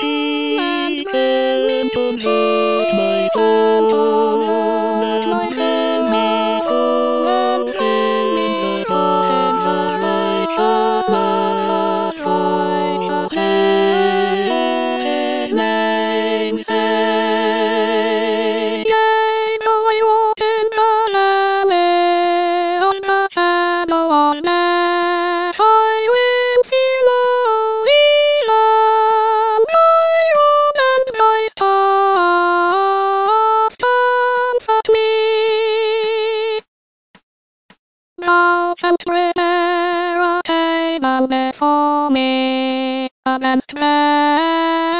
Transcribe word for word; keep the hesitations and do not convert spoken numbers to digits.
and then to hurt myself and my head be full and then in the heads of righteousness for his name's sake. Yea, though I walk in the valley of the shadow of death, I will fear no evil. Thy rod and thy staff comfort me. Thou shalt prepare a table before me against men.